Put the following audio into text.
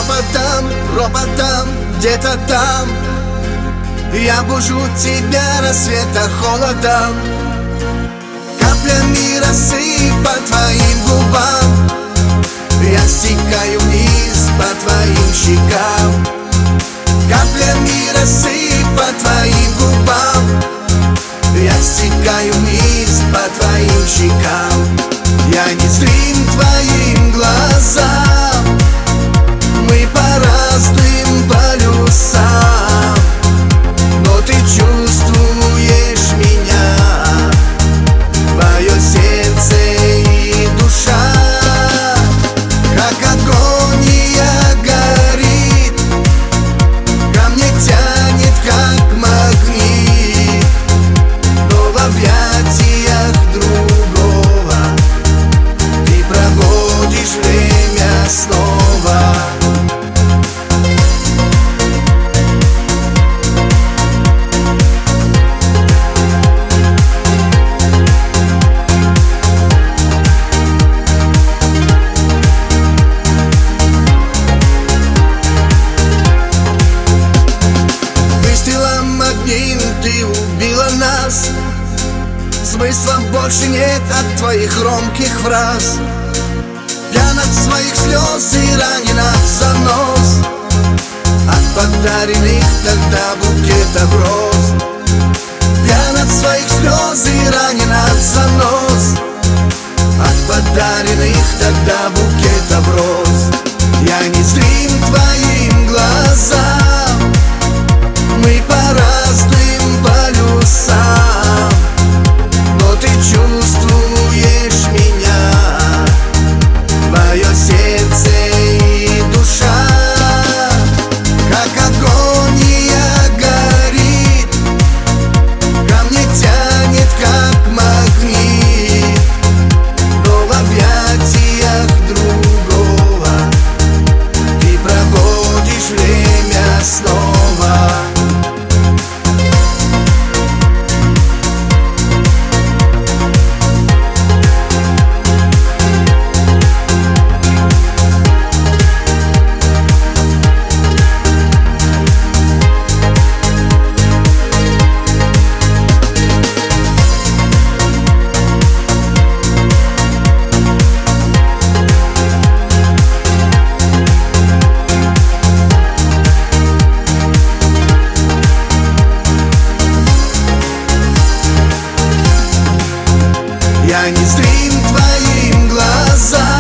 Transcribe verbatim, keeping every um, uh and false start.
шепотом, ропотом, где-то там я бужу тебя рассвета холодом. Каплями росы по твоим губам, я стекаю вниз по твоим щекам. Каплями росы по твоим губам, я стекаю вниз по твоим щекам. Я не зрим твоим глазам, мы по разным полюсам, но ты чувствуешь меня, твое сердце и душа. Как агония горит, ко мне тянет как магнит, но в объятиях другого ты проводишь время снова. Ты убила нас, смысла больше нет от твоих громких фраз. Пьян от своих слез и ранен от занос, от подаренных тогда букетов роз. Пьян от своих слез и ранен от занос, от подаренных тогда букетов роз. Я не зрим твоим глазам, мы по разным полюсам, но ты чувствуешь меня, твое сердце и душа. Как агония горит, ко мне тянет как магнит, но в объятиях другого ты проводишь время снова. Я не зрим твоим глазам,